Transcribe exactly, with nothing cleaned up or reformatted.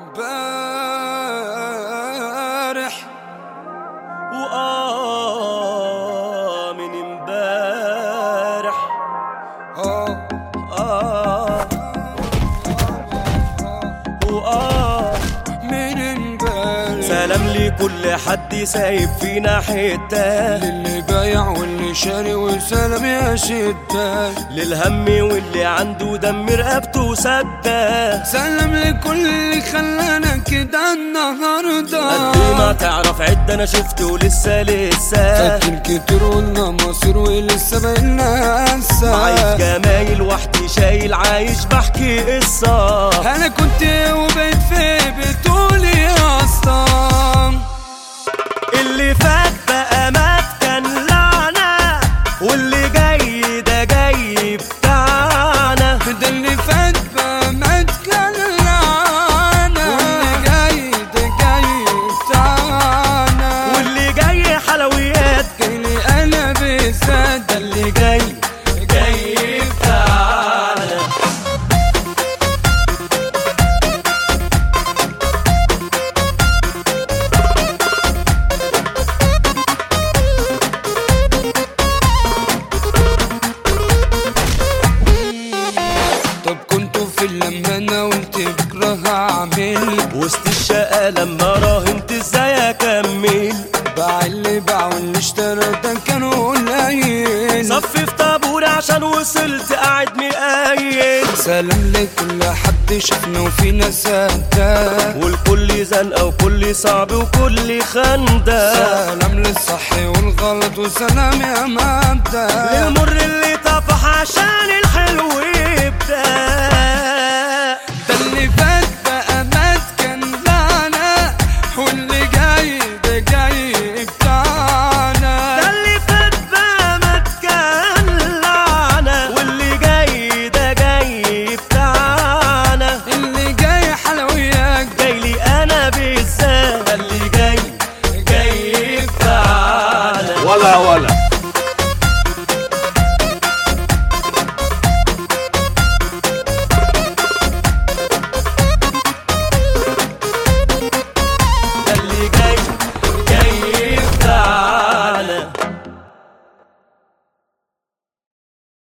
امبارح وآه من امبارح اه آه وآه من امبارح. سلام لكل حد سايب فينا حتة، للي بايع واللي شاري، وسلام يا شدة للهم واللي عنده دم رقبته سدة. سلام لكل اللي خلانا كده النهارده. قد ما تعرف عد انا شفته لسه لسه فاكر كتير قلنا مصير ولسه بقينا هسه. عايش جمايل وحدي شايل عايش بحكي قصة. انا كنت وبقيت في بتقولي يا اسطى اللي فات بقى مات كان لعنة، واللي جاي ده جاي بتاعنا. ده اللي فات بقى مات كان لعنة، واللي جاي ده جاي بتاعنا. واللي جاي حلويات جايلي انا بالذات، ده اللي جاي جاي بتاعنا. طب كنتوا في لما انا قلت بكره هعمل وسط الشقة لما راهنت ازاي اكمل. باع اللي باع واللي اشترى ده كانوا قليل. صفي في طابور عشان وصلت قاعد مقايل. سلام لكل حد شفنا وفينا سادة، والكل زنقة وكل صعب وكل خندة. سلام للصح والغلط وسلام يا مادة. للمر اللي طفح عشان الحلو